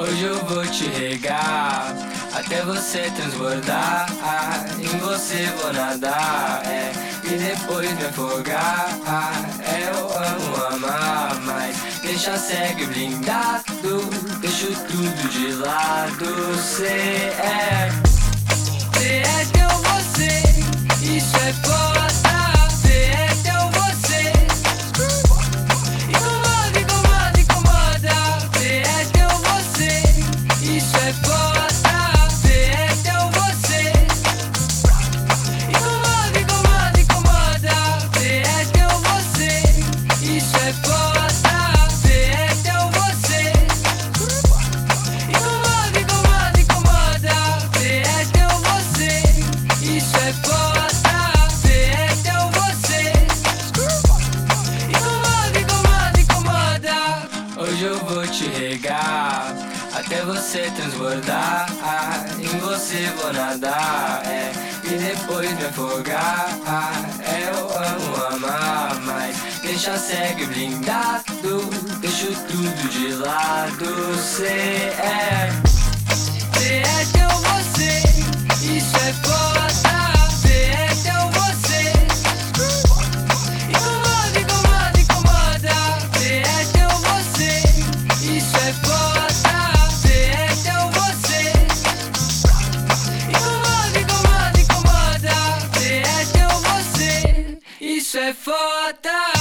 Hoje eu vou te regar até você transbordar. Em você vou nadar, e depois me afogar. Eu amo amar, mas deixa cego e blindado. Deixo tudo de lado. Cê é teu você, isso é foda. Cê é teu você, incomoda, incomoda. Cê é teu você, isso é foda. Cê é teu você, incomoda, incomoda, incomoda. Cê é teu você, isso é foda. Cê é teu você, incomoda, incomoda, incomoda. Cê é teu você, isso é foda. Hoje eu vou te regar até você transbordar. Em você vou nadar, e depois me afogar. Eu amo amar, mas deixa cego e blindado. Deixo tudo de lado. Cê é teu você, isso é foda. Cê é teu você, incomoda, incomoda, incomoda. Cê é teu você, isso é foda. Cê é teu você, incomoda, incomoda, incomoda. Cê é teu você, isso é foda.